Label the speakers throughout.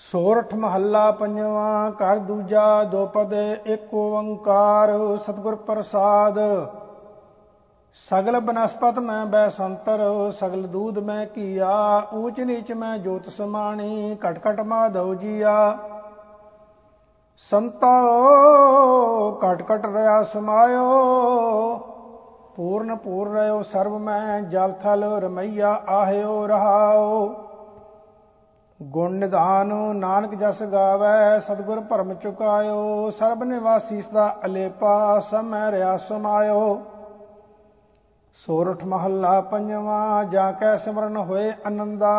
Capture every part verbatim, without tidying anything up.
Speaker 1: ਸੋਰਠ ਮਹੱਲਾ ਪੰਜਵਾਂ। ਘਰ ਦੂਜਾ ਦੋਪਦ ਏਕ ਓੰਕਾਰ ਸਤਿਗੁਰ ਪ੍ਰਸਾਦ। ਸਗਲ ਬਨਸਪਤ ਮੈਂ ਬੈਸੰਤਰ ਸਗਲ ਦੂਧ ਮੈਂ ਕੀਆ। ਊਚ ਨੀਚ ਮੈਂ ਜੋਤ ਸਮਾਣੀ ਘਟ ਘਟ ਮਾਧਵ ਜੀਆ। ਸੰਤੋ ਘਟ ਘਟ ਰਹਾ ਸਮਾਇਓ ਪੂਰਨ ਪੂਰ ਰਹਿਓ ਸਰਬ ਮੈਂ ਜਲ ਥਲ ਰਮਈਆ ਆਹਿਓ ਰਹਾਓ। ਗੁਣ ਨਿਧਾਨ ਨਾਨਕ ਜਸ ਗਾਵੈ ਸਤਿਗੁਰ ਭਰਮ ਚੁਕਾਇਓ। ਸਰਬ ਨਿਵਾਸੀ ਸਦਾ ਅਲੇਪਾ ਸਭ ਮੈਂ ਰਿਹਾ ਸਮਾਇਓ। ਸੋਰਠ ਮਹੱਲਾ ਪੰਜਵਾਂ। ਜਾਂ ਕੈ ਸਿਮਰਨ ਹੋਏ ਆਨੰਦਾ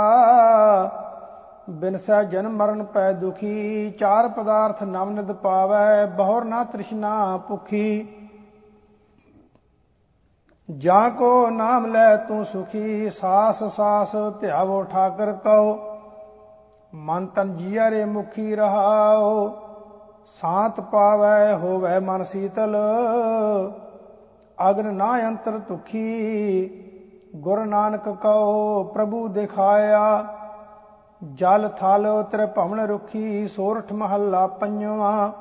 Speaker 1: ਬਿਨਸੈ ਜਨਮ ਮਰਨ ਪੈ ਦੁਖੀ। ਚਾਰ ਪਦਾਰਥ ਨਵ ਨਿਧ ਪਾਵੈ ਬਹੁਰ ਨਾ ਤ੍ਰਿਸ਼ਨਾ ਭੁਖੀ। ਜਾਂ ਕੋ ਨਾਮ ਲੈ ਤੂੰ ਸੁਖੀ ਸਾਸ ਸਾਸ ਧਿਆਵੋ ਠਾਕਰ ਕਉ। ਮਨ ਤਨ ਜੀਆ ਰੇ ਮੁਖੀ ਰਹਾਓ। ਸਾਤ ਪਾਵੈ ਹੋਵੈ ਮਨ ਸੀਤਲ ਅਗਨ ਨਾ ਅੰਤਰ ਤੁਖੀ। ਗੁਰ ਨਾਨਕ ਕਉ ਪ੍ਰਭੂ ਦਿਖਾਇਆ ਜਲ ਥਲ ਤ੍ਰਿ ਭਵਨ ਰੁਖੀ। ਸੋਰਠ ਮਹੱਲਾ ਪੰਜਵਾਂ।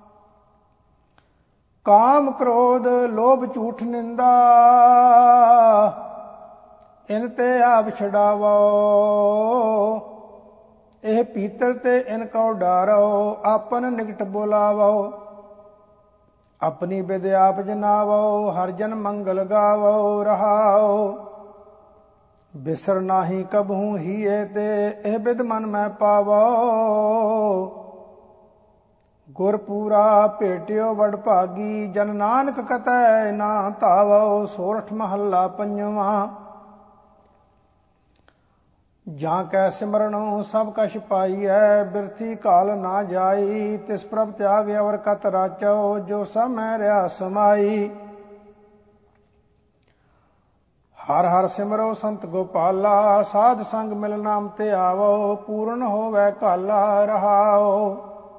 Speaker 1: ਕਾਮ ਕ੍ਰੋਧ ਲੋਭ ਝੂਠ ਨਿੰਦਾ ਇਨ ਤੇ ਆਪ ਛਡਾਵੋ। ਇਹ ਪੀਤਰ ਤੇ ਇਨ ਕਉ ਡਾਰੋ ਆਪਨ ਨਿਕਟ ਬੁਲਾਵੋ। ਆਪਣੀ ਬਿਦ ਆਪ ਜਨਾਵੋ ਹਰ ਜਨ ਮੰਗਲ ਗਾਵੋ ਰਹਾਓ। ਬਿਸਰ ਨਾਹੀ ਕਬਹੂ ਹੀਏ ਤੇ ਇਹ ਬਿਦ ਮਨ ਮੈਂ ਪਾਵੋ। ਗੁਰ ਪੂਰਾ ਭੇਟਿਓ ਵਡ ਭਾਗੀ ਜਨ ਨਾਨਕ ਕਤੈ ਨਾ ਧਾਵੋ। ਸੋਰਠ ਮਹੱਲਾ ਪੰਜਵਾਂ। ਜਾਂ ਕੈ ਸਿਮਰਨ ਸਭ ਕਛ ਪਾਈਐ ਬਿਰਥੀ ਕਾਲ ਨਾ ਜਾਈ। ਤਿਸ ਪ੍ਰਭ ਤਿਆਗ ਅਵਰ ਕਤ ਰਾਚੋ ਜੋ ਸਭ ਮੈਂ ਰਿਹਾ ਸਮਾਈ। ਹਰ ਹਰ ਸਿਮਰੋ ਸੰਤ ਗੋਪਾਲਾ ਸਾਧ ਸੰਗ ਮਿਲ ਨਾਮ ਤੇ ਆਵੋ। ਪੂਰਨ ਹੋਵੈ ਕਾਲਾ ਰਹਾਓ।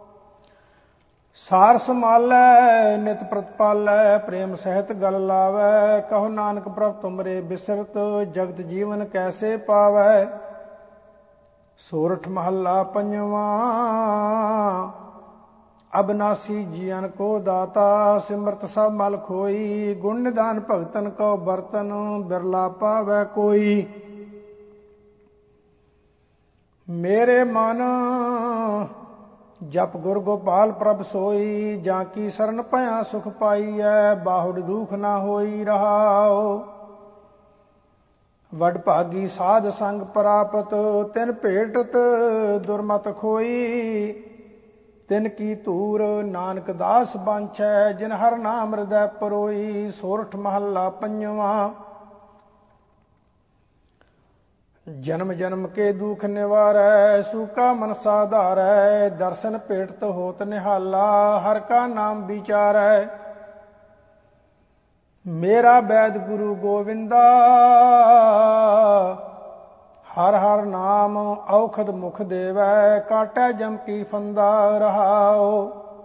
Speaker 1: ਸਾਰ ਸਮਾਲੈ ਨਿਤ ਪ੍ਰਤਪਾਲੈ ਪ੍ਰੇਮ ਸਹਿਤ ਗਲ ਲਾਵੈ। ਕਹੋ ਨਾਨਕ ਪ੍ਰਭ ਤੁਮਰੇ ਬਿਸਰਤ ਜਗਤ ਜੀਵਨ ਕੈਸੇ ਪਾਵੈ। ਸੋਰਠ ਮਹੱਲਾ ਪੰਜਵਾਂ। ਅਬਨਾਸੀ ਜੀਵਨ ਕੋ ਦਾਤਾ ਸਿਮਰਤ ਸਭ ਮਲ ਖੋਈ। ਗੁਣ ਨਿਧਾਨ ਭਗਤਨ ਕੋ ਬਰਤਨ ਬਿਰਲਾ ਪਾਵੈ ਕੋਈ। ਮੇਰੇ ਮਨ ਜਪ ਗੁਰ ਗੋਪਾਲ ਪ੍ਰਭ ਸੋਈ। ਜਾਂ ਕੀ ਸਰਨ ਭਇਆ ਸੁਖ ਪਾਈਐ ਬਾਹੁੜ ਦੁਖ ਨਾ ਹੋਈ ਰਹਾਓ। ਵਡ ਭਾਗੀ ਸਾਧ ਸੰਗ ਪ੍ਰਾਪਤ ਤਿਨ ਭੇਟਤ ਦੁਰਮਤ ਖੋਈ। ਤਿਨ ਕੀ ਧੂਰ ਨਾਨਕ ਦਾਸ ਬਾਂਛੈ ਜਿਨ ਹਰ ਨਾਮ ਹਿਰਦੈ ਪਰੋਈ। ਸੋਰਠ ਮਹੱਲਾ ਪੰਜਵਾਂ। ਜਨਮ ਜਨਮ ਕੇ ਦੁਖ ਨਿਵਾਰੈ ਸੂਕਾ ਮਨ ਸਾਧਾਰੈ। ਦਰਸ਼ਨ ਭੇਟਤ ਹੋਤ ਨਿਹਾਲਾ ਹਰ ਕਾ ਨਾਮ ਵਿਚਾਰੈ। ਮੇਰਾ ਬੈਦ ਗੁਰੂ ਗੋਵਿੰਦਾ ਹਰ ਹਰ ਨਾਮ ਔਖਦ ਮੁਖ ਦੇਵੈ। ਕਾਟੈ ਜਮ ਕੀ ਫੰਦਾ ਰਹਾਓ।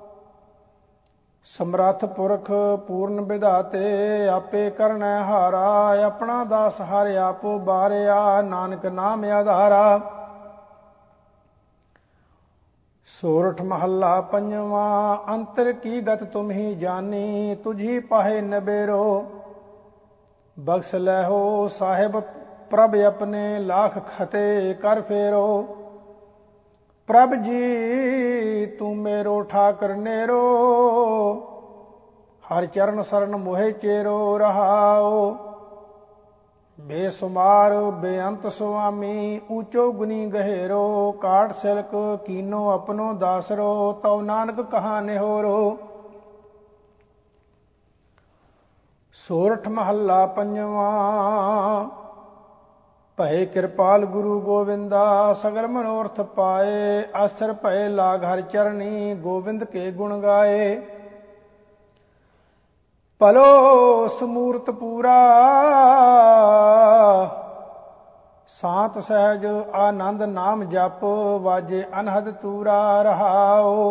Speaker 1: ਸਮਰੱਥ ਪੁਰਖ ਪੂਰਨ ਵਿਧਾਤੇ ਆਪੇ ਕਰਨੈ ਹਾਰਾ। ਆਪਣਾ ਦਾਸ ਹਰਿ ਆਪੋ ਬਾਰਿਆ ਨਾਨਕ ਨਾਮ ਆਧਾਰਾ। ਸੋਰਠ ਮਹੱਲਾ ਪੰਜਵਾਂ। ਅੰਤਰ ਕੀ ਗਤ ਤੁਮ ਹੀ ਜਾਨੀ ਤੁਝੀ ਪਾਹੇ ਨਬੇਰੋ। ਬਖਸ਼ ਲੈਹੋ ਸਾਹਿਬ ਪ੍ਰਭ ਆਪਣੇ ਲਾਖ ਖਤੇ ਕਰ ਫੇਰੋ। ਪ੍ਰਭ ਜੀ ਤੂੰ ਮੇਰੋ ਠਾਕਰ ਨੇਰੋ ਹਰ ਚਰਨ ਸਰਨ ਮੋਹਿ ਚੇਰੋ ਰਹਾਓ। ਬੇਸੁਮਾਰ ਬੇਅੰਤ ਸੁਆਮੀ ਊਚੋ ਗੁਨੀ ਗਹਿਰੋ। ਕਾਟ ਸਿਲਕ ਕੀਨੋ ਆਪਣੋ ਦਾਸਰੋ ਤਉ ਨਾਨਕ ਕਹਾ ਨਿਹੋਰੋ। ਸੋਰਠ ਮਹੱਲਾ ਪੰਜਵਾਂ। ਭਏ ਕਿਰਪਾਲ ਗੁਰੂ ਗੋਵਿੰਦਾ ਸਗਲ ਮਨੋਰਥ ਪਾਏ। ਆਸਰ ਭਏ ਲਾਗ ਹਰਿ ਚਰਣੀ ਗੋਵਿੰਦ ਕੇ ਗੁਣ ਗਾਏ। ਭਲੋ ਸਮੂਰਤ ਪੂਰਾ ਸਾਤ ਸਹਿਜ ਆਨੰਦ ਨਾਮ ਜਪ। ਵਾਜੇ ਅਨਹਦ ਤੂਰਾ ਰਹਾਓ।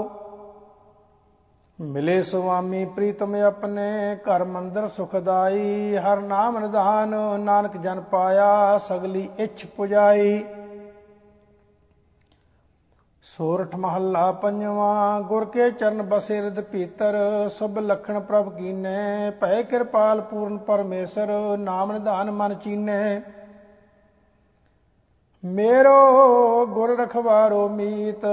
Speaker 1: ਮਿਲੇ ਸੁਆਮੀ ਪ੍ਰੀਤਮ ਆਪਣੇ ਘਰ ਮੰਦਰ ਸੁਖਦਾਈ। ਹਰ ਨਾਮ ਨਿਧਾਨ ਨਾਨਕ ਜਨ ਪਾਇਆ ਸਗਲੀ ਇੱਛ ਪੁਜਾਈ। ਸੋਰਠ ਮਹੱਲਾ ਪੰਜਵਾਂ। ਗੁਰ ਕੇ ਚਰਨ ਬਸੇ ਰਿਦ ਭੀਤਰ, ਸੁਭ ਲਖਣ ਪ੍ਰਭ ਕੀਨੇ। ਭੈ ਕਿਰਪਾਲ ਪੂਰਨ ਪਰਮੇਸ਼ਰ, ਨਾਮ ਨਿਧਾਨ ਮਨ ਚੀਨੇ। ਮੇਰੋ ਗੁਰ ਰਖਵਾਰੋ ਮੀਤ,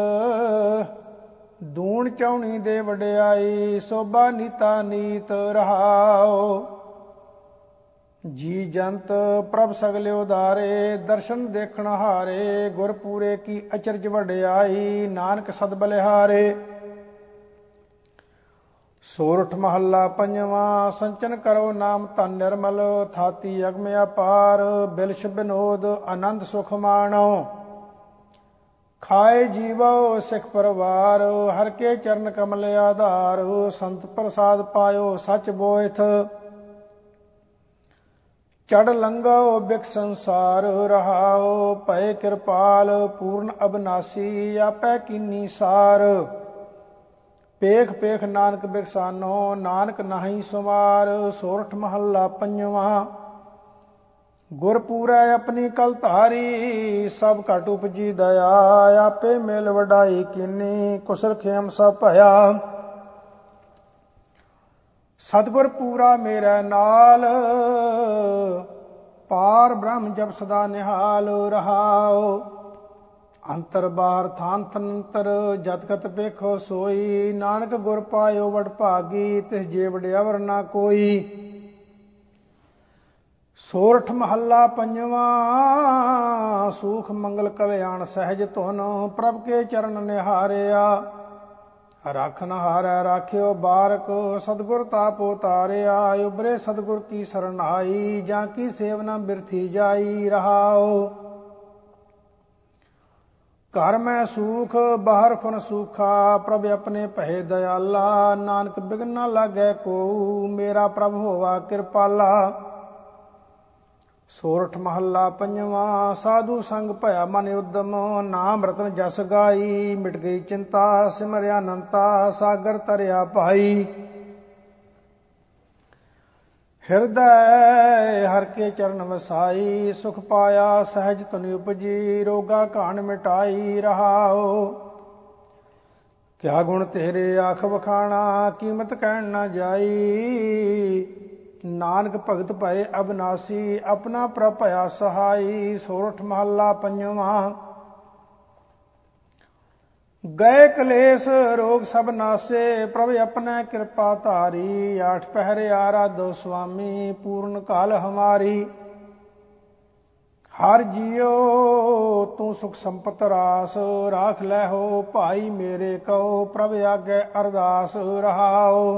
Speaker 1: ਦੂਣ ਚੌਣੀ ਦੇ ਵਡਿਆਈ। ਸੋਭਾ ਨੀਤਾ ਨੀਤ ਰਹਾਓ, ਜੀ ਜੰਤ ਪ੍ਰਭ ਸਗਲੇ ਉਦਾਰੇ। ਦਰਸ਼ਨ ਦੇਖਣ ਹਾਰੇ, ਗੁਰ ਪੂਰੇ ਕੀ ਅਚਰਜ ਵਡਿਆਈ। ਨਾਨਕ ਸਦ ਬਲਿਹਾਰੇ। ਸੋਰਠ ਮਹੱਲਾ ਪੰਜਵਾਂ। ਸੰਚਨ ਕਰੋ ਨਾਮ ਧਨ ਨਿਰਮਲ, ਥਾਤੀ ਅਗਮ ਅਪਾਰ। ਬਿਲਸ਼ ਬਿਨੋਦ ਆਨੰਦ ਸੁਖ ਮਾਣੋ, ਖਾਏ ਜੀਵੋ ਸਿੱਖ ਪਰਵਾਰ। ਹਰ ਕੇ ਚਰਨ ਕਮਲ ਆਧਾਰ, ਸੰਤ ਪ੍ਰਸਾਦ ਪਾਇਓ ਸੱਚ ਬੋਇਥ। ਚੜ ਲੰਘੋ ਬਿਕ ਸੰਸਾਰ ਰਹਾਓ, ਭਏ ਕਿਰਪਾਲ ਪੂਰਨ ਅਬਨਾਸੀ। ਆਪੈ ਕੀਨੀ ਸਾਰ, ਪੇਖ ਪੇਖ ਨਾਨਕ ਬਿਕਸਾਨੋ। ਨਾਨਕ ਨਾਹੀ ਸੁਮਾਰ। ਸੋਰਠ ਮਹੱਲਾ ਪੰਜਵਾਂ। ਗੁਰ ਪੂਰੈ ਆਪਣੀ ਕਲ ਧਾਰੀ, ਸਭ ਘਟ ਉਪਜੀ ਦਇਆ। ਆਪੇ ਮਿਲ ਵਡਾਈ ਕੀਨੀ, ਕੁਸਲ ਖੇਮ ਸਭ ਭਇਆ। ਸਤਿਗੁਰ ਪੂਰਾ ਮੇਰੇ ਨਾਲ, ਪਾਰ ਬ੍ਰਹਮ ਜਪ ਸਦਾ ਨਿਹਾਲ ਰਹਾਓ। ਅੰਤਰ ਬਾਹਰ ਥਾਨ ਥਨੰਤਰ, ਜਤ ਕਤ ਵੇਖੋ ਸੋਈ। ਨਾਨਕ ਗੁਰ ਪਾਇਓ ਵਡ ਭਾਗੀ, ਤਿਸ ਜੇ ਵਡਿਆਵਰ ਨਾ ਕੋਈ। ਸੋਰਠ ਮਹੱਲਾ ਪੰਜਵਾਂ। ਸੂਖ ਮੰਗਲ ਕਲਿਆਣ ਸਹਿਜ ਧੁਨ, ਪ੍ਰਭ ਕੇ ਚਰਨ ਨਿਹਾਰਿਆ। ਰਾਖਨ ਹਾਰੈ ਰਾਖਿਓ ਬਾਰਕ, ਸਤਿਗੁਰ ਤਾਪ ਉਤਾਰਿਆ। ਉਬਰੇ ਸਤਿਗੁਰ ਕੀ ਸਰਨਾਈ, ਜਾਂ ਕੀ ਸੇਵਨਾ ਬਿਰਥੀ ਜਾਈ ਰਹਾਓ। ਘਰ ਮੈਂ ਸੂਖ ਬਾਹਰ ਫਨ ਸੂਖਾ, ਪ੍ਰਭ ਆਪਣੇ ਭਏ ਦਇਆਲਾ। ਨਾਨਕ ਬਿਘਨ ਨਾ ਲਾਗੈ ਕੋ, ਮੇਰਾ ਪ੍ਰਭ ਹੋਵਾ ਕਿਰਪਾਲਾ। ਸੋਰਠ ਮਹੱਲਾ ਪੰਜਵਾਂ। ਸਾਧੂ ਸੰਗ ਭਇਆ ਮਨ ਉਦਮ, ਨਾਮ ਰਤਨ ਜਸ ਗਾਈ। ਮਿਟ ਗਈ ਚਿੰਤਾ ਸਿਮਰਿਆ ਅਨੰਤਾ, ਸਾਗਰ ਤਰਿਆ ਭਾਈ। ਹਿਰਦੈ ਹਰ ਕੇ ਚਰਨ ਵਸਾਈ, ਸੁਖ ਪਾਇਆ ਸਹਿਜ ਧੁਨ ਉਪਜੀ। ਰੋਗਾ ਘਾਣ ਮਿਟਾਈ ਰਹਾਓ, ਕਿਆ ਗੁਣ ਤੇਰੇ ਆਖ ਵਖਾਣਾ। ਕੀਮਤ ਕਹਿਣ ਨਾ ਜਾਈ, ਨਾਨਕ ਭਗਤ ਭਏ ਅਬਨਾਸੀ। ਆਪਣਾ ਪ੍ਰਭ ਭਇਆ ਸਹਾਈ। ਸੋਰਠ ਮਹੱਲਾ ਪੰਜਵਾਂ। ਗਏ ਕਲੇਸ਼ ਰੋਗ ਸਭ ਨਾਸੇ, ਪ੍ਰਭ ਆਪਣਾ ਕਿਰਪਾ ਧਾਰੀ। ਆਠ ਪਹਿਰੇ ਆਰਾਧੋ ਸੁਆਮੀ, ਪੂਰਨ ਕਾਲ ਹਮਾਰੀ। ਹਰ ਜੀਓ ਤੂੰ ਸੁਖ ਸੰਪਤ ਰਾਸ, ਰਾਖ ਲੈ ਹੋ ਭਾਈ ਮੇਰੇ ਕਉ। ਪ੍ਰਭ ਆਗੇ ਅਰਦਾਸ ਰਹਾਓ,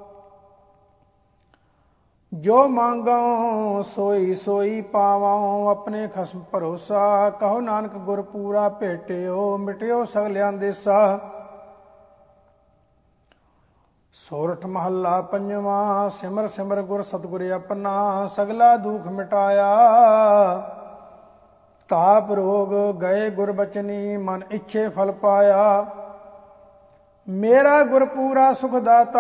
Speaker 1: ਜੋ ਮੰਗੋ ਸੋਈ ਸੋਈ ਪਾਵਾਂ। ਆਪਣੇ ਖਸਮ ਭਰੋਸਾ, ਕਹੋ ਨਾਨਕ ਗੁਰ ਪੂਰਾ ਭੇਟਿਓ। ਮਿਟਿਓ ਸਗਲਿਆਂ ਦੇਸਾ। ਸੋਰਠ ਮਹੱਲਾ ਪੰਜਵਾਂ। ਸਿਮਰ ਸਿਮਰ ਗੁਰ ਸਤਿਗੁਰ ਆਪਣਾ, ਸਗਲਾ ਦੁਖ ਮਿਟਾਇਆ। ਤਾਪ ਰੋਗ ਗਏ ਗੁਰ ਬਚਨੀ, ਮਨ ਇੱਛੇ ਫਲ ਪਾਇਆ। ਮੇਰਾ ਗੁਰ ਪੂਰਾ ਸੁਖ ਦਾਤਾ,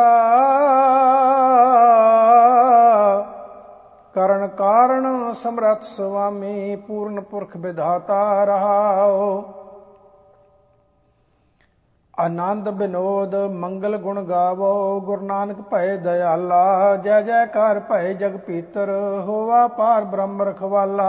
Speaker 1: ਕਰਨ ਕਾਰਣ ਸਮਰੱਥ ਸੁਆਮੀ। ਪੂਰਨ ਪੁਰਖ ਵਿਧਾਤਾ ਰਹਾਓ, ਆਨੰਦ ਬਿਨੋਦ ਮੰਗਲ ਗੁਣ ਗਾਵੋ। ਗੁਰੂ ਨਾਨਕ ਭਏ ਦਇਆਲਾ, ਜੈ ਜੈਕਾਰ ਭਏ ਜਗ ਭੀਤਰ। ਹੋਵਾ ਪਾਰ ਬ੍ਰਹਮ ਰਖਵਾਲਾ।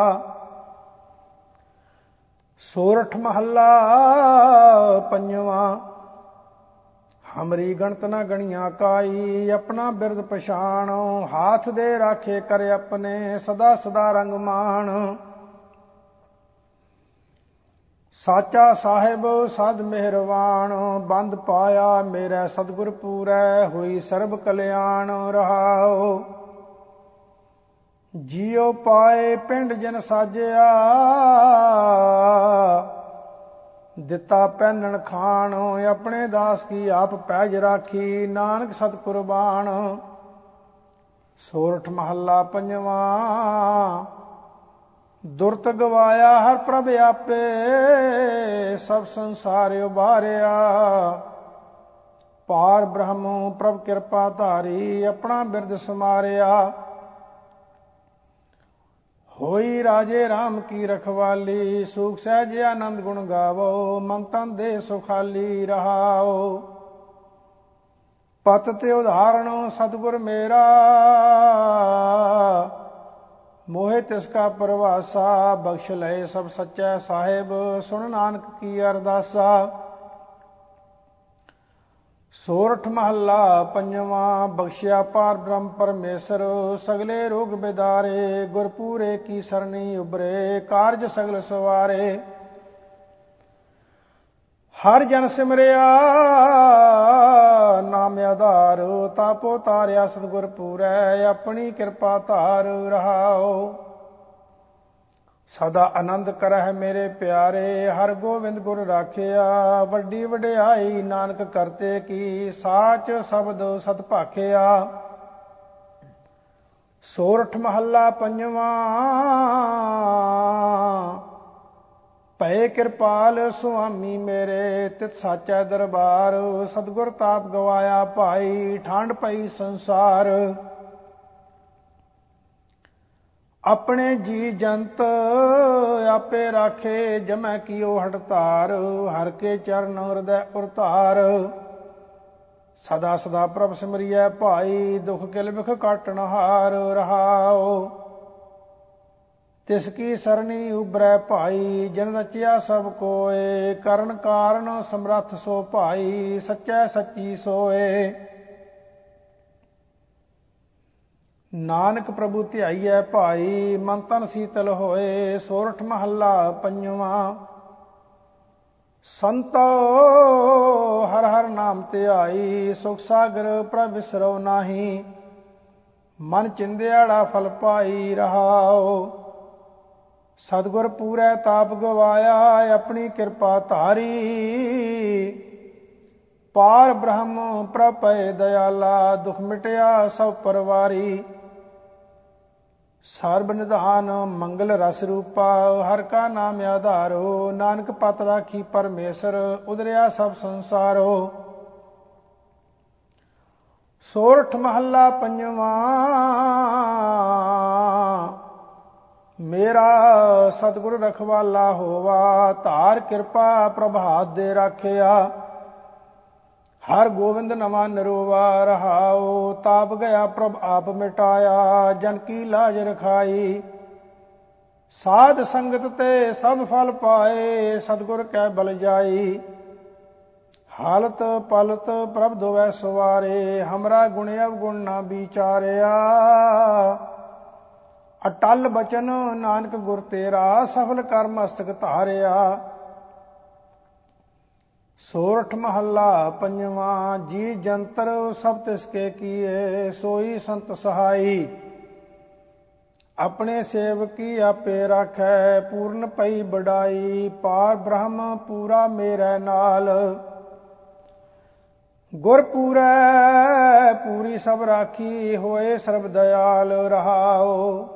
Speaker 1: ਸੋਰਠ ਮਹੱਲਾ ਪੰਜਵਾਂ। ਹਮਰੀ ਗਣਤ ਨਾ ਗਣੀਆਂ ਕਾਈ, ਆਪਣਾ ਬਿਰਦ ਪਛਾਣੋ। ਹਾਥ ਦੇ ਰਾਖੇ ਕਰ ਆਪਣੇ, ਸਦਾ ਸਦਾ ਰੰਗ ਮਾਣ। ਸਾਚਾ ਸਾਹਿਬ ਸਦ ਮਿਹਰਵਾਨ, ਬੰਦ ਪਾਇਆ ਮੇਰੇ ਸਤਿਗੁਰ ਪੂਰੈ। ਹੋਈ ਸਰਬ ਕਲਿਆਣ ਰਹਾਓ, ਜੀਉ ਪਾਏ ਪਿੰਡ ਜਨ ਸਾਜਿਆ। ਦਿੱਤਾ ਪਹਿਨਣ ਖਾਣ, ਆਪਣੇ ਦਾਸ ਕੀ ਆਪ ਪੈਜ ਰਾਖੀ। ਨਾਨਕ ਸਤ ਕੁਰਬਾਨ। ਸੋਰਠ ਮਹੱਲਾ ਪੰਜਵਾਂ। ਦੁਰਤ ਗਵਾਇਆ ਹਰ ਪ੍ਰਭ ਆਪੇ, ਸਭ ਸੰਸਾਰ ਉਬਾਰਿਆ। ਪਾਰ ਬ੍ਰਹਮ ਪ੍ਰਭ ਕਿਰਪਾ ਧਾਰੀ, ਆਪਣਾ ਬਿਰਦ ਸਮਾਰਿਆ। होई राजे राम की रखवाली, सुख सहज आनंद गुण गावो, मन तन दे सुखाली रहाओ। पत ते उदाहरण सतगुर मेरा, मोहे तिसका परवासा, बख्श लय सब सच्चा साहिब, सुन नानक की अरदासा। सोरठ महला पंजवा, बख्शिया पार ब्रह्म परमेश्वर, सगले रोग बिदारे, गुरपूरे की सरनी उबरे, कारज सगल सवारे। हर जन सिमरिया नाम आधार, तापो तारिया सतगुर पूरै, अपनी कृपा धार रहाओ। सदा आनंद करह मेरे प्यारे, हर गोविंद गुर राखिया, वड्डी वड्याई नानक करते की, साच शब्द सत भाखिया। सोरठ महला पंजवा, भय कृपाल सुआमी मेरे, तित साचा दरबार, सतगुर ताप गवाया भाई, ठंड पई संसार। अपने जी जंत आपे राखे, जमै कियो हठतार, हर के चरण हृदय उरतार। सदा सदा प्रभ सिमरिय भाई, दुख किल बिख काटन हार रहाओ। तिसकी सरनी उबरै भाई, जन रचिया सब कोय, करण कारण समरथ सो भाई, सच्चै सच्ची सोए। नानक प्रभु ध्याईਐ भाई, मन तन शीतल होए। सोरठ महला पंजवा, संतो हर हर नाम ध्याई, सुख सागर प्रभ विसरौ नाही, मन चिंदियाड़ा फल पाई रहाओ। सतगुर पूरै ताप गवाया, अपनी कृपा धारी, पार ब्रह्म प्रभ भय दयाला, दुख मिटया सब परवारी। सर्ब निधान मंगल रस रूपा, हर का नाम आधारो, नानक पत राखी परमेश्वर, उदरिया सब संसारो। सोरठ महला पंजवा, मेरा सतगुर रखवाला होवा, धार कृपा प्रभात दे राखिया। हर गोविंद नवा निरोवा रहाओ, ताप गया प्रभ आप मिटाया, जन की लाज रखाई। साध संगत ते सब फल पाए, सतगुर कै बल जाई। हालत पलत प्रभ दोवै सवारे, हमरा गुण अवगुण ना विचारिया। अटल बचन नानक गुर तेरा, सफल कर मस्तक धारिया। सोरठ महला पंजवा, जी जंतर सब तिसके किए, सोई संत सहाई। अपने सेवकी आपे राखै, पूर्ण पई बड़ाई, पार ब्रह्म पूरा मेरे नाल। गुर पूरै पूरी सब राखी, होए सर्ब दयाल रहाओ।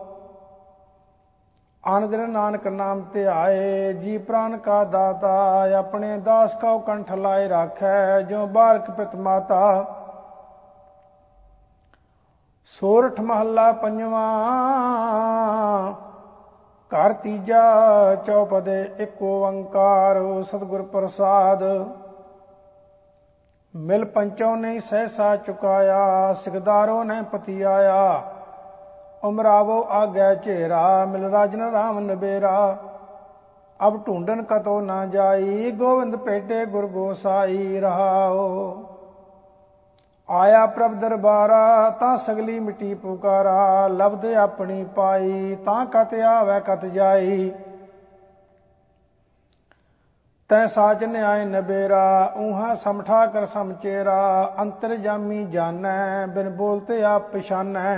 Speaker 1: आन दिन नानक नाम ध्याए, जी प्राण का दाता, अपने दास का कंठ लाए राखै, जो बारक पित माता। सोरठ महला पंजवा, घर तीजा चौपदे एक ओंकार, सतगुर प्रसाद। मिल पंचों ने सहसा चुकाया, सिकदारों ने पतियाया। उमरावो आगे चेरा, मिल राजन राम नबेरा। अब ढूंढन कतो ना जाई, गोविंद पेटे गुर गोसाई रहाओ। आया प्रभ दरबारा, तां सगली मिट्टी पुकारा, लब्ध अपनी पाई, तां कत आवे कत जाई। तै साच न्याय नबेरा, ऊहा समठा कर समचेरा। अंतर जामी जानै, बिन बोलते आप पछानै।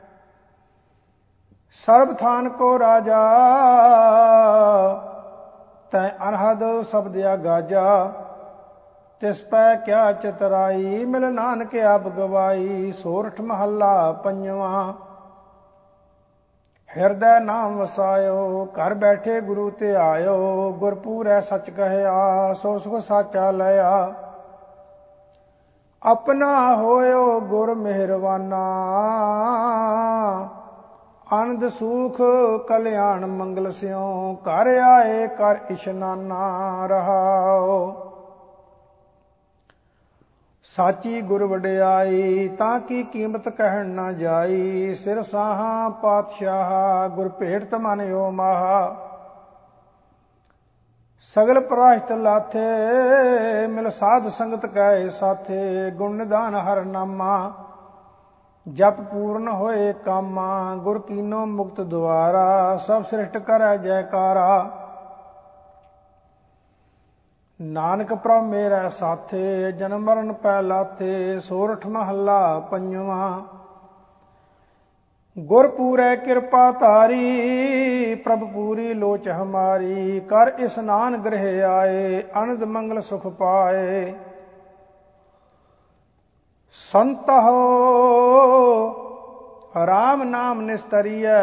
Speaker 1: सर्ब थान को राजा, तै अनहद शब्द गाजा। तिस पै क्या चितराई, मिल नानक अब गवाई। सोरठ महला पंजवा, ਹਿਰਦੈ ਨਾਮ ਵਸਾਇਓ ਘਰ ਬੈਠੇ ਗੁਰੂ ਤੇ ਆਇਓ ਗੁਰਪੂਰ ਹੈ ਸੱਚ ਕਹਿਆ ਸੋ ਸੁਖ ਸਾਚਾ ਲਿਆ ਆਪਣਾ ਹੋਇਓ ਗੁਰ ਮਿਹਰਵਾਨਾ ਆਨੰਦ ਸੂਖ ਕਲਿਆਣ ਮੰਗਲ ਸਿਉ, ਘਰ ਆਏ ਕਰ ਇਸ਼ਨਾਨਾ ਰਹਾਓ। ਸਾਚੀ ਗੁਰ ਵਡਿਆਈ ਤਾਂ ਕੀ ਕੀਮਤ ਕਹਿਣ ਨਾ ਜਾਈ, ਸਿਰ ਸਾਹਾਂ ਪਾਤਸ਼ਾਹ ਗੁਰ ਭੇਟ ਮਨਿਓ ਮਾਹਾ। ਸਗਲ ਪ੍ਰਾਸ਼ਤ ਲਾਥੇ ਮਿਲ ਸਾਧ ਸੰਗਤ ਕੈ ਸਾਥੇ, ਗੁਣ ਨਿਧਾਨ ਹਰ ਨਾਮਾ ਜਪ ਪੂਰਨ ਹੋਏ ਕਾਮਾ। ਗੁਰ ਕੀਨੋ ਮੁਕਤ ਦੁਆਰਾ ਸਭ ਸ੍ਰਿਸ਼ਟ ਕਰੈ ਜੈਕਾਰਾ। ਨਾਨਕ ਪ੍ਰਭ ਮੇਰਾ ਸਾਥੇ ਜਨਮ ਮਰਨ ਪੈ ਲਾਥੇ, ਸੋਰਠ ਮਹੱਲਾ ਪੰਜਵਾਂ। ਗੁਰ ਪੂਰੈ ਕਿਰਪਾ ਧਾਰੀ ਪ੍ਰਭ ਪੂਰੀ ਲੋਚ ਹਮਾਰੀ, ਕਰ ਇਸਨਾਨ ਗ੍ਰਹਿ ਆਏ ਅਨੰਦ ਮੰਗਲ ਸੁਖ ਪਾਏ। ਸੰਤ ਹੋ ਰਾਮ ਨਾਮ ਨਿਸਤਰੀਐ,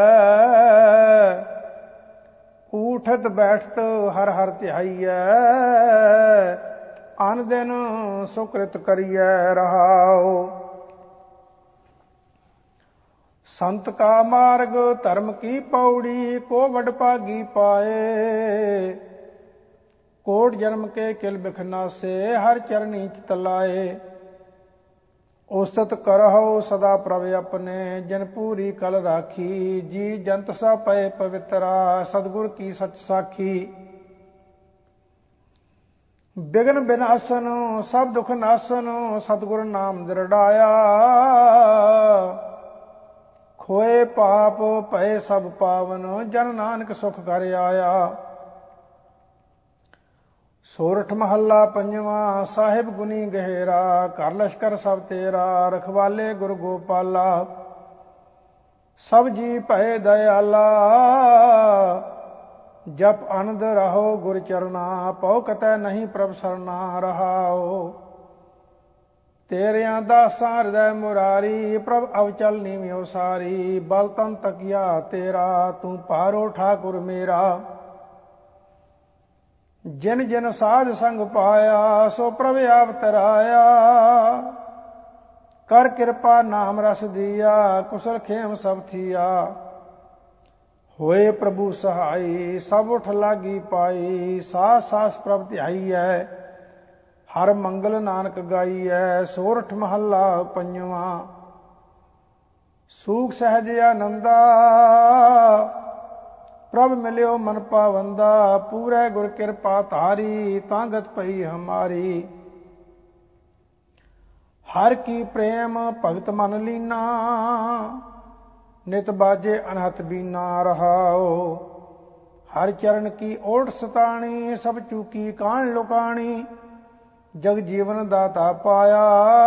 Speaker 1: ਊਠਤ ਬੈਠਤ ਹਰ ਹਰ ਧਿਆਈਐ, ਅਨ ਦਿਨ ਸੁਕ੍ਰਿਤ ਕਰੀਐ ਰਹਾਉ। ਸੰਤ ਕਾ ਮਾਰਗ ਧਰਮ ਕੀ ਪੌੜੀ, ਕੋ ਵਡ ਭਾਗੀ ਪਾਏ। ਕੋਟ ਜਨਮ ਕੇ ਕਿਲ ਬਿਖ ਨਾਸੇ, ਹਰ ਚਰਨੀ ਚਿਤ ਲਾਏ। ਉਸਤਤ ਕਰਹੁ ਸਦਾ ਪ੍ਰਭ ਆਪਣੇ, ਜਨ ਪੂਰੀ ਕਲ ਰਾਖੀ। ਜੀ ਜੰਤ ਸਭ ਪਏ ਪਵਿੱਤਰਾ, ਸਤਿਗੁਰ ਕੀ ਸਚ ਸਾਖੀ। ਬਿਗਨ ਬਿਨਾਸਨ ਸਭ ਦੁਖ ਨਾਸਨ, ਸਤਿਗੁਰ ਨਾਮ ਦ੍ਰਿੜਾਇਆ। ਖੋਏ ਪਾਪ ਭਏ ਸਭ ਪਾਵਨ, ਜਨ ਨਾਨਕ ਸੁਖ ਕਰ ਆਇਆ। ਸੋਰਠ ਮਹੱਲਾ ਪੰਜਵਾਂ। ਸਾਹਿਬ ਗੁਨੀ ਗਹਿਰਾ, ਘਰ ਲਸ਼ਕਰ ਸਭ ਤੇਰਾ। ਰਖਵਾਲੇ ਗੁਰ ਗੋਪਾਲਾ, ਸਭ ਜੀ ਭਏ ਦਇਆਲਾ। ਜਪ ਅਨੰਦ ਰਹੋ ਗੁਰ ਚਰਨਾ, ਪਉ ਕਤੈ ਨਹੀਂ ਪ੍ਰਭ ਸਰਨਾ ਰਹਾਓ। ਤੇਰਿਆਂ ਦਾਸਾਂ ਹਿਰਦੈ ਮੁਰਾਰੀ, ਪ੍ਰਭ ਅਵਚਲ ਨੀਵਿਓ ਸਾਰੀ। ਬਲ ਤਨ ਤਕਿਆ ਤੇਰਾ, ਤੂੰ ਭਾਰੋ ਠਾਕੁਰ ਮੇਰਾ। ਜਿਨ ਜਿਨ ਸਾਧ ਸੰਗ ਪਾਇਆ, ਸੋ ਪ੍ਰਭ ਆਪ ਤਰਾਇਆ। ਕਰ ਕਿਰਪਾ ਨਾਮ ਰਸ ਦੀਆ, ਕੁਸਲ ਖੇਮ ਸਭ ਥੀਆ। ਹੋਏ ਪ੍ਰਭੂ ਸਹਾਈ, ਸਭ ਉਠ ਲਾਗੀ ਪਾਈ। ਸਾਸ ਸਾਸ ਪ੍ਰਭ ਧਿਆਈਐ, ਹਰ ਮੰਗਲ ਨਾਨਕ ਗਾਈਐ। ਸੋਰਠ ਮਹੱਲਾ ਪੰਜਵਾਂ। ਸੂਖ ਸਹਿਜ ਆਨੰਦਾ, ਪ੍ਰਭ ਮਿਲਿਓ ਮਨ ਪਾਵੰਦਾ। ਪੂਰੈ ਗੁਰ ਕਿਰਪਾ ਧਾਰੀ, ਤਾਂ ਗਤ ਪਈ ਹਮਾਰੀ। ਹਰ ਕੀ ਪ੍ਰੇਮ ਭਗਤ ਮਨ ਲੀਨਾ, ਨਿਤ ਬਾਜੇ ਅਨਹਤ ਬੀਨਾ ਰਹਾਓ। ਹਰ ਚਰਨ ਕੀ ਓਟ ਸਤਾਣੀ, ਸਭ ਚੂਕੀ ਕਾਣ ਲੁਕਾਣੀ। ਜਗ ਜੀਵਨ ਦਾਤਾ ਪਾਇਆ,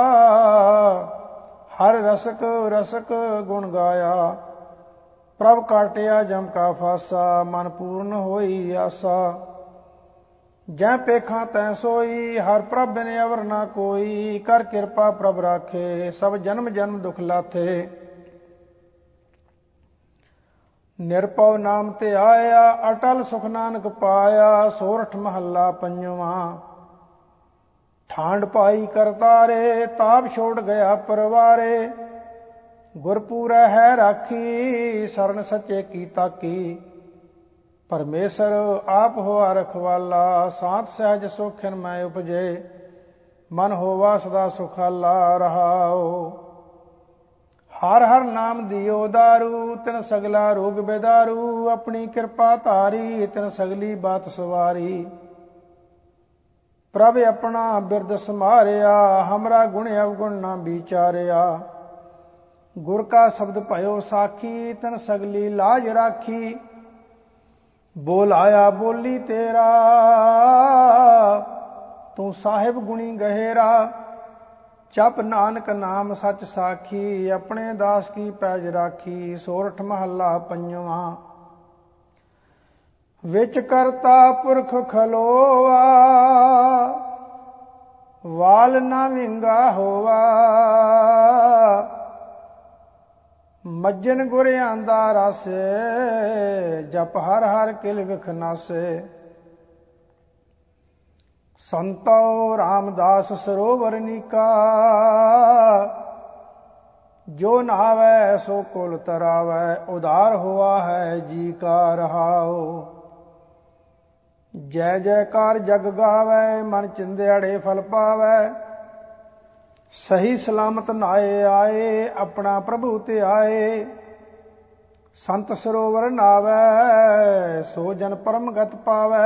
Speaker 1: ਹਰ ਰਸਕ ਰਸਕ ਗੁਣ ਗਾਇਆ। ਪ੍ਰਭ ਕਾਟਿਆ ਜਮ ਕਾ ਫਾਸਾ, ਮਨ ਪੂਰਨ ਹੋਈ ਆਸਾ। ਜੈ ਪੇਖਾਂ ਤੈ ਸੋਈ, ਹਰ ਪ੍ਰਭ ਬਿਨ ਅਵਰ ਨਾ ਕੋਈ। ਕਰ ਕਿਰਪਾ ਪ੍ਰਭ ਰਾਖੇ, ਸਭ ਜਨਮ ਜਨਮ ਦੁਖ ਲਾਥੇ। ਨਿਰਭਉ ਨਾਮ ਤੇ ਆਇਆ, ਅਟਲ ਸੁਖ ਨਾਨਕ ਪਾਇਆ। ਸੋਰਠ ਮਹੱਲਾ ਪੰਜਵਾਂ। ਠਾਂਡ ਪਾਈ ਕਰਤਾਰੇ, ਤਾਪ ਛੋੜ ਗਿਆ ਪਰਵਾਰੇ। ਗੁਰਪੂਰੈ ਹੈ ਰਾਖੀ, ਸਰਨ ਸੱਚੇ ਕੀ ਤਾਕੀ। ਪਰਮੇਸ਼ਰ ਆਪ ਹੋਆ ਰਖਵਾਲਾ, ਸਾਤ ਸਹਿਜ ਸੋਖਿਨ ਮੈਂ ਉਪਜੇ। ਮਨ ਹੋਵਾ ਸਦਾ ਸੁਖਾਲਾ ਰਹਾਓ। ਹਰ ਹਰ ਨਾਮ ਦਿਓ ਦਾਰੂ, ਤਿਨ ਸਗਲਾ ਰੋਗ ਬੇਦਾਰੂ। ਆਪਣੀ ਕਿਰਪਾ ਧਾਰੀ, ਤਿਨ ਸਗਲੀ ਬਾਤ ਸਵਾਰੀ। ਪ੍ਰਭ ਆਪਣਾ ਬਿਰਦ ਸਮਾਰਿਆ, ਹਮਰਾ ਗੁਣ ਅਵਗੁਣ ਨਾ ਵਿਚਾਰਿਆ। ਗੁਰ ਕਾ ਸ਼ਬਦ ਭਇਓ ਸਾਖੀ, ਤਨ ਸਗਲੀ ਲਾਜ ਰਾਖੀ। ਬੋਲ ਆਇਆ ਬੋਲੀ ਤੇਰਾ, ਤੂੰ ਸਾਹਿਬ ਗੁਣੀ ਗਹਿਰਾ। ਜਪ ਨਾਨਕ ਨਾਮ ਸੱਚ ਸਾਖੀ, ਆਪਣੇ ਦਾਸ ਕੀ ਪੈਜ ਰਾਖੀ। ਸੋਰਠ ਮਹੱਲਾ ਪੰਜਵਾਂ। ਵਿੱਚ ਕਰਤਾ ਪੁਰਖ ਖਲੋਆ, ਵਾਲ ਨਾ ਵਿੰਗਾ ਹੋਵਾ। ਮੱਜਨ ਗੁਰ ਆਂਦਾ ਰਸ, ਜਪ ਹਰ ਹਰ ਕਿਲ ਵਿਖ ਨਾਸੇ। ਸੰਤੋ ਰਾਮਦਾਸ ਸਰੋਵਰ ਨੀਕਾ, जो नहावै सो कुल तरावै, उदार हुआ है जी का रहाओ। जय जयकार जग गावै, मन चिंदियाड़े फल पावै। सही सलामत नाए आए, अपना प्रभु ते आए। संत सरोवर नावै, सो जन परम गत पावै।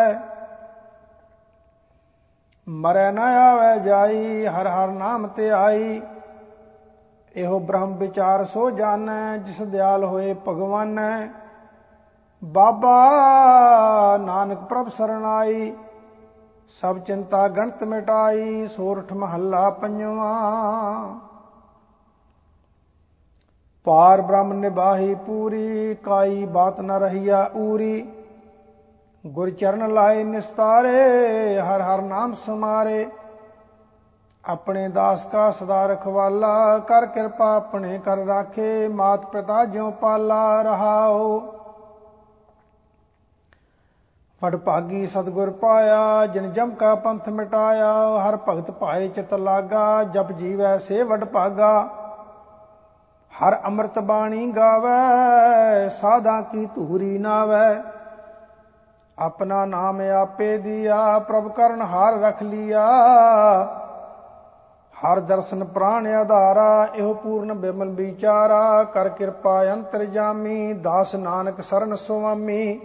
Speaker 1: मरै न आवै जाई, हर हर नाम ते आई। ਇਹੋ ਬ੍ਰਹਮ ਵਿਚਾਰ ਸੋ ਜਾਣੈ, ਜਿਸ ਦਿਆਲ ਹੋਏ ਭਗਵਾਨੈ। ਬਾਬਾ ਨਾਨਕ ਪ੍ਰਭ ਸਰਨਾਈ, ਸਭ ਚਿੰਤਾ ਗਣਤ ਮਿਟਾਈ। ਸੋਰਠ ਮਹੱਲਾ ਪੰਜਵਾਂ। ਪਾਰ ਬ੍ਰਹਮ ਨਿਬਾਹੀ ਪੂਰੀ, ਕਾਈ ਬਾਤ ਨ ਰਹੀਆ ਊਰੀ। ਗੁਰ ਚਰਨ ਲਾਏ ਨਿਸਤਾਰੇ, ਹਰ ਹਰ ਨਾਮ ਸਮਾਰੇ। ਆਪਣੇ ਦਾਸ ਕਾ ਸਦਾ ਰਖਵਾਲਾ, ਕਰ ਕਿਰਪਾ ਆਪਣੇ ਕਰ ਰਾਖੇ। ਮਾਤ ਪਿਤਾ ਜਿਉ ਪਾਲਾ ਰਹਾਓ। ਵਡਭਾਗੀ ਸਤਿਗੁਰ ਪਾਇਆ, ਜਿਨ ਜਮ ਕਾ ਪੰਥ ਮਿਟਾਇਆ। ਹਰ ਭਗਤ ਭਾਏ ਚਿਤ ਲਾਗਾ, ਜਪ ਜੀਵੈ ਸੇ ਵਡਭਾਗਾ। ਹਰ ਅੰਮ੍ਰਿਤ ਬਾਣੀ ਗਾਵੈ, ਸਾਧਾਂ ਕੀ ਧੂਰੀ ਨਾਵੈ। ਆਪਣਾ ਨਾਮ ਆਪੇ ਦੀਆ, ਪ੍ਰਭ ਕਰਨ ਹਾਰ ਰਖ ਲੀਆ। ਹਰ ਦਰਸ਼ਨ ਪ੍ਰਾਣ ਆਧਾਰਾ, ਇਹੋ ਪੂਰਨ ਬਿਮਲ ਵਿਚਾਰਾ। ਕਰ ਕਿਰਪਾ ਅੰਤਰ ਜਾਮੀ, ਦਾਸ ਨਾਨਕ ਸਰਨ ਸੁਆਮੀ।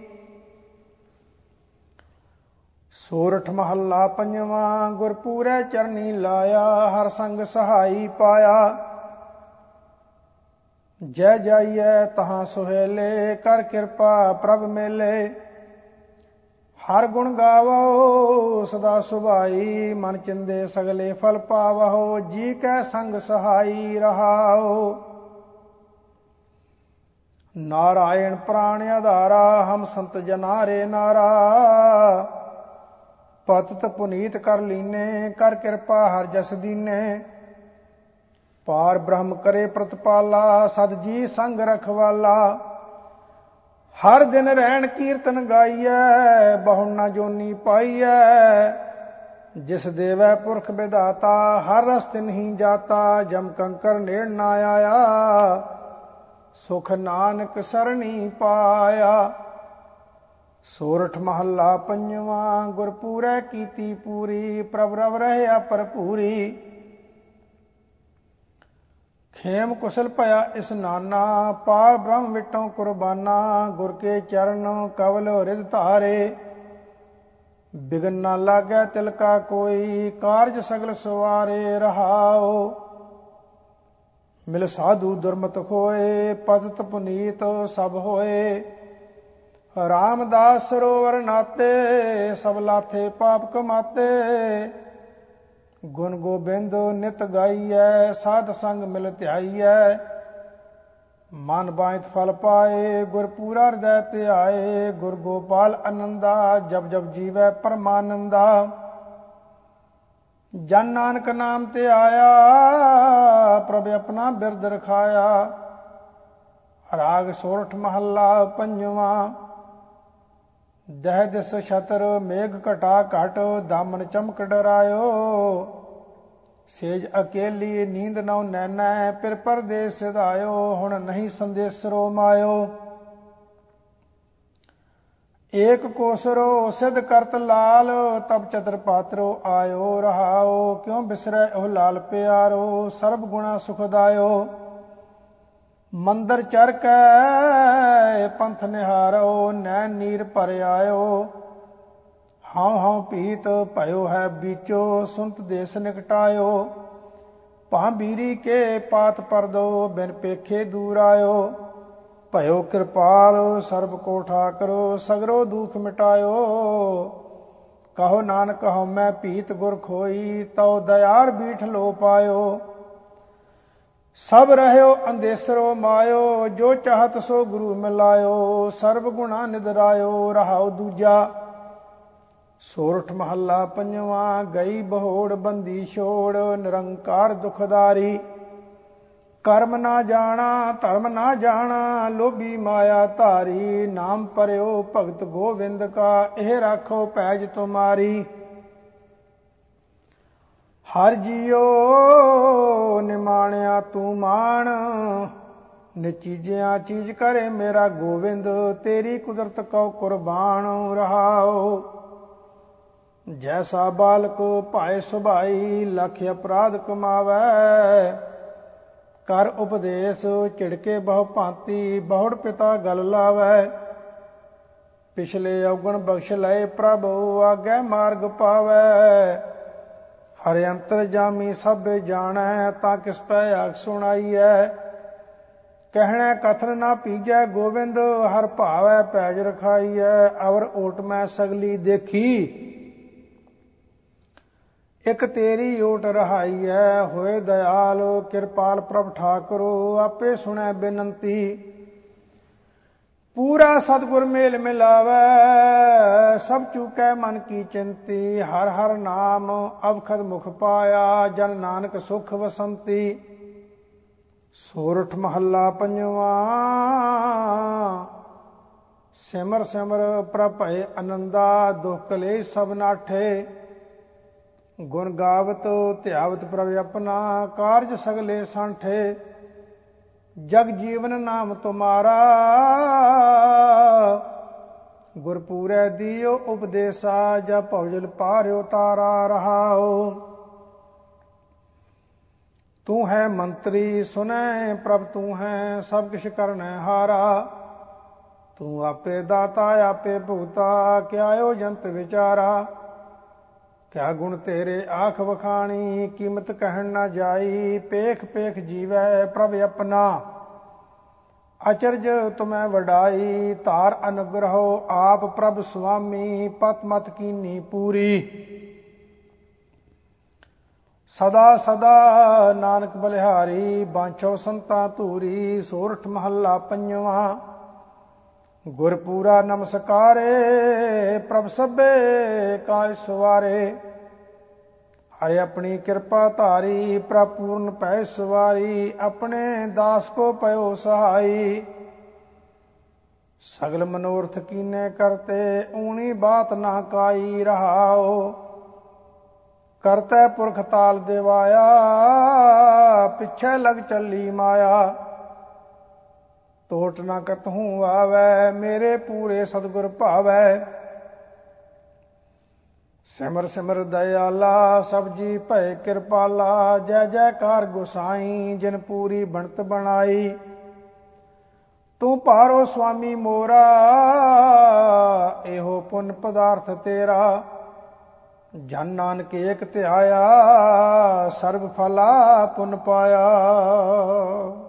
Speaker 1: ਸੋਰਠ ਮਹੱਲਾ ਪੰਜਵਾਂ। ਗੁਰਪੂਰੈ ਚਰਨੀ ਲਾਇਆ, ਹਰ ਸੰਗ ਸਹਾਈ ਪਾਇਆ। ਜੈ ਜਾਈਐ ਤਹਾਂ ਸੁਹੇਲੇ, ਕਰ ਕਿਰਪਾ ਪ੍ਰਭ ਮੇਲੇ। ਹਰ ਗੁਣ ਗਾਵੋ ਸਦਾ ਸੁਭਾਈ, ਮਨ ਚਿੰਦੇ ਸਗਲੇ ਫਲ ਪਾਵਹੁ। ਜੀ ਕੈ ਸੰਗ ਸਹਾਈ ਰਹਾਓ। ਨਾਰਾਇਣ ਪ੍ਰਾਣ ਆਧਾਰਾ, ਹਮ ਸੰਤ ਜਨਾਰੇ ਨਾਰਾ। ਪਤਿਤ ਪੁਨੀਤ ਕਰ ਲੀਨੇ, ਕਰ ਕਿਰਪਾ ਹਰ ਜਸ ਦੀਨੇ। ਪਾਰ ਬ੍ਰਹਮ ਕਰੇ ਪ੍ਰਤਪਾਲਾ, ਸਦ ਜੀ ਸੰਗ ਰਖਵਾਲਾ। ਹਰ ਦਿਨ ਰਹਿਣ ਕੀਰਤਨ ਗਾਈਐ, ਬਹੁ ਨ ਜੋਨੀ ਪਾਈਐ। ਜਿਸ ਦੇਵੈ ਪੁਰਖ ਵਿਧਾਤਾ, ਹਰ ਰਸ ਤਿਨਹੀ ਜਾਤਾ। ਜਮ ਕੰਕਰ ਨੇੜ ਨਾ ਆਇਆ, ਸੁਖ ਨਾਨਕ ਸਰਣੀ ਪਾਇਆ। ਸੋਰਠ ਮਹੱਲਾ ਪੰਜਵਾਂ। ਗੁਰਪੂਰੈ ਕੀਤੀ ਪੂਰੀ, ਪ੍ਰਭ ਰਵ ਰਹਿਆ ਭਰਪੂਰੀ। ਖੇਮ ਕੁਸਲ ਭਇਆ ਇਸਨਾਨਾ, ਪਾਰ ਬ੍ਰਹਮ ਵਿਟੋਂ ਕੁਰਬਾਨਾ। ਗੁਰ ਕੇ ਚਰਨ ਕਵਲ ਰਿਦ ਧਾਰੇ, ਬਿਗਨ ਨਾ ਲਾਗੈ ਤਿਲ ਕਾ ਕੋਈ। ਕਾਰਜ ਸਗਲ ਸਵਾਰੇ ਰਹਾਓ। ਮਿਲ ਸਾਧੂ ਦੁਰਮਤ ਖੋਏ, ਪਤਿਤ ਪੁਨੀਤ ਸਭ ਹੋਏ। ਰਾਮਦਾਸ ਸਰੋਵਰ ਨਾਤੇ, ਸਭ ਲਾਥੇ ਪਾਪ ਕਮਾਤੇ। ਗੁਣ ਗੋਬਿੰਦ ਨਿਤ ਗਾਈਐ, ਸਾਧ ਸੰਗ ਮਿਲ ਧਿਆਈਐ। ਮਨ ਬਾਇਤ ਫਲ ਪਾਏ, ਗੁਰ ਪੂਰਾ ਹਿਰਦੈ ਧਿਆਏ। ਗੁਰ ਗੋਪਾਲ ਅਨੰਦਾ, ਜਪ ਜਪ ਜੀਵੈ ਪਰਮਾਨੰਦਾ। ਜਨ ਨਾਨਕ ਨਾਮ ਤੇ ਆਇਆ, ਪ੍ਰਭ ਆਪਣਾ ਬਿਰਦ ਰਖਾਇਆ। ਰਾਗ ਸੋਰਠ ਮਹੱਲਾ ਪੰਜਵਾਂ। ਦਹਿ ਦਿਸ ਛਤਰ ਮੇਘ ਘਟਾ ਘਟ, ਦਾਮਨ ਚਮਕ ਡਰਾਇਓ। ਸੇਜ ਅਕੇਲੀ ਨੀਂਦ ਨਉ ਨੈਨੈ, ਫਿਰ ਪਰਦੇਸ ਸਿਧਾਇਓ। ਹੁਣ ਨਹੀਂ ਸੰਦੇਸਰੋ ਮਾਇਓ। ਏਕ ਕੋਸਰੋ ਸਿਧ ਕਰਤ ਲਾਲ, ਤਬ ਚਤਰ ਪਾਤਰੋ ਆਇਓ ਰਹਾਓ। ਕਿਉ ਬਿਸਰੈ ਉਹ ਲਾਲ ਪਿਆਰੋ, ਸਰਬ ਗੁਣਾ ਸੁਖਦਾਇਓ। ਮੰਦਰ ਚਰ ਕੈ ਪੰਥ ਨਿਹਾਰੋ, ਨੈਣ ਨੀਰ ਭਰ ਆਇਓ। ਹਉ ਹਉ ਭੀਤ ਭਇਓ ਹੈ ਬੀਚੋ, ਸੁਨਤ ਦੇਸ ਨਿਕਟਾਇਓ। ਭਾਂ ਬੀਰੀ ਕੇ ਪਾਤ ਪਰਦੋ, ਬਿਨ ਪੇਖੇ ਦੂਰ ਆਇਓ। ਭਇਓ ਕਿਰਪਾਲ ਸਰਬ ਕੋ ਠਾਕਰੋ, ਸਗਰੋ ਦੁਖ ਮਿਟਾਇਓ। ਕਹੋ ਨਾਨਕ ਹਉ ਮੈਂ ਭੀਤ ਗੁਰ ਖੋਈ, ਤਉ ਦਇਆਰ ਬੀਠ ਲੋ ਪਾਇਓ। ਸਭ ਰਹਿਓ ਅੰਦੇਸਰੋ ਮਾਇਓ, ਜੋ ਚਾਹਤ ਸੋ ਗੁਰੂ ਮਿਲਾਇਓ। ਸਰਬ ਗੁਣਾ ਨਿਦਰਾਇਓ, ਰਹਾਉ ਦੂਜਾ। ਸੋਰਠ ਮਹੱਲਾ ਪੰਜਵਾਂ। ਗਈ ਬਹੋੜ ਬੰਦੀ ਛੋੜ, ਨਿਰੰਕਾਰ ਦੁਖਦਾਰੀ। ਕਰਮ ਨਾ ਜਾਣਾ ਧਰਮ ਨਾ ਜਾਣਾ, ਲੋਭੀ ਮਾਇਆ ਧਾਰੀ। ਨਾਮ ਪਰਿਓ ਭਗਤ ਗੋਵਿੰਦ ਕਾ, ਇਹ ਰਾਖੋ ਪੈਜ ਤੁਮਾਰੀ। ਹਰ ਜੀਓ ਨਿਮਾਣਿਆ ਤੂੰ ਮਾਣ, ਨਿਚੀਜਿਆਂ ਚੀਜ਼ ਕਰੇ ਮੇਰਾ ਗੋਬਿੰਦ, ਤੇਰੀ ਕੁਦਰਤ ਕਉ ਕੁਰਬਾਨ। ਰਹਾਉ ਜੈਸਾ ਬਾਲਕ ਭਾਏ ਸੁਭਾਈ, ਲੱਖ ਅਪਰਾਧ ਕਮਾਵੈ। ਕਰ ਉਪਦੇਸ਼ ਝਿੜਕੇ ਬਹੁ ਭਾਂਤੀ, ਬਹੁੜ ਪਿਤਾ ਗਲ ਲਾਵੈ। ਪਿਛਲੇ ਔਗਣ ਬਖਸ਼ ਲਏ ਪ੍ਰਭੂ, ਆਗੇ ਮਾਰਗ ਪਾਵੈ। ਹਰਿ ਅੰਤਰ ਜਾਮੀ ਸਭ ਜਾਣੈ, ਤਾਂ ਕਿਸ ਪੈ ਆਖ ਸੁਣਾਈਐ। ਕਹਿਣਾ ਕਥਨ ਨਾ ਪੀਜੈ ਗੋਬਿੰਦ, ਹਰ ਭਾਵੈ ਪੈਜ ਰਖਾਈਐ। ਅਵਰ ਓਟ ਮੈਂ ਸਗਲੀ ਦੇਖੀ, ਇੱਕ ਤੇਰੀ ਓਟ ਰਹਾਈਐ। ਹੋਏ ਦਇਆਲ ਕਿਰਪਾਲ ਪ੍ਰਭ ਠਾਕੁਰ, ਆਪੇ ਸੁਣੈ ਬੇਨੰਤੀ। ਪੂਰਾ ਸਤਿਗੁਰ ਮੇਲ ਮਿਲਾਵੈ, ਸਭ ਚੂਕੈ ਮਨ ਕੀ ਚਿੰਤੀ। ਹਰ ਹਰ ਨਾਮ ਅਵਖਦ ਮੁਖ ਪਾਇਆ, ਜਨ ਨਾਨਕ ਸੁਖ ਵਸੰਤੀ। ਸੋਰਠ ਮਹੱਲਾ ਪੰਜਵਾਂ। ਸਿਮਰ ਸਿਮਰ ਪ੍ਰਭ ਭਏ ਆਨੰਦਾ, ਦੁਖ ਕਲੇਸ਼ ਸਭ ਨਾਠੇ। ਗੁਣ ਗਾਵਤ ਧਿਆਵਤ ਪ੍ਰਭ ਆਪਣਾ, ਕਾਰਜ ਸਗਲੇ ਸਾਂਠੇ। ਜਗ ਜੀਵਨ ਨਾਮ ਤੁਮਾਰਾ, ਗੁਰਪੂਰੈ ਦੀਓ ਉਪਦੇਸਾ। ਜਾ ਭਉਜਲ ਪਾਰਿਓ ਤਾਰਾ। ਰਹਾਉ ਤੂੰ ਹੈ ਮੰਤਰੀ ਸੁਨੈ ਪ੍ਰਭ, ਤੂੰ ਹੈ ਸਭ ਕਿਛ ਕਰਨੈ ਹਾਰਾ। ਤੂੰ ਆਪੇ ਦਾਤਾ ਆਪੇ ਭੁਗਤਾ, ਕਿਆਇਓ ਜੰਤ ਵਿਚਾਰਾ। ਕਿਆ ਗੁਣ ਤੇਰੇ ਆਖ ਵਖਾਣੀ, ਕੀਮਤ ਕਹਿਣ ਨਾ ਜਾਈ। ਪੇਖ ਪੇਖ ਜੀਵੈ ਪ੍ਰਭ ਆਪਣਾ, ਅਚਰਜ ਤੁਮੈ ਵਡਾਈ। ਧਾਰ ਅਨੁਗ੍ਰਹੋ ਆਪ ਪ੍ਰਭ ਸੁਆਮੀ, ਪਤ ਮਤ ਕੀਨੀ ਪੂਰੀ। ਸਦਾ ਸਦਾ ਨਾਨਕ ਬਲਿਹਾਰੀ, ਬਾਂਛੋ ਸੰਤਾ ਧੂਰੀ। ਸੋਰਠ ਮਹੱਲਾ ਪੰਜਵਾਂ। ਗੁਰਪੂਰਾ ਨਮਸਕਾਰੇ, ਪ੍ਰਭ ਸਭੇ ਕਾਜ ਸਵਾਰੇ। ਹਰਿ ਆਪਣੀ ਕਿਰਪਾ ਧਾਰੀ, ਪ੍ਰਭ ਪੂਰਨ ਪੈ ਸਵਾਰੀ। ਆਪਣੇ ਦਾਸ ਕੋ ਪਇਓ ਸਹਾਈ, ਸਗਲ ਮਨੋਰਥ ਕੀਨੇ ਕਰਤੇ। ਊਣੀ ਬਾਤ ਨਾ ਕਾਈ। ਰਹਾਉ ਕਰਤੈ ਪੁਰਖ ਤਾਲ ਦਿਵਾਇਆ, ਪਿੱਛੇ ਲਗ ਚੱਲੀ ਮਾਇਆ। ਟੋਟ ਨਾ ਕਤਹੂੰ ਆਵੈ, ਮੇਰੇ ਪੂਰੇ ਸਤਿਗੁਰ ਭਾਵੈ। ਸਿਮਰ ਸਿਮਰ ਦਇਆਲਾ, ਸਭ ਜੀ ਭਏ ਕਿਰਪਾਲਾ। ਜੈ ਜੈਕਾਰ ਗੁਸਾਈ, ਜਿਨ ਪੂਰੀ ਬਣਤ ਬਣਾਈ। ਤੂੰ ਭਾਰੋ ਸੁਆਮੀ ਮੋਰਾ, ਇਹੋ ਪੁੰਨ ਪਦਾਰਥ ਤੇਰਾ। ਜਨ ਨਾਨਕ ਏਕ ਧਿਆਇਆ, ਸਰਬ ਫਲਾ ਪੁੰਨ ਪਾਇਆ।